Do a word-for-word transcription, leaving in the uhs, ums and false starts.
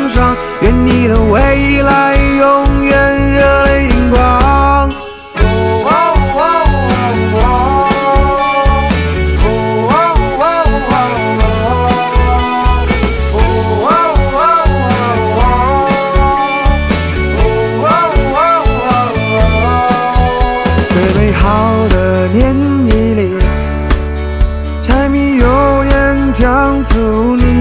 上，愿你的未来永远热泪盈光。最美好的年纪里，柴米油盐酱醋泥。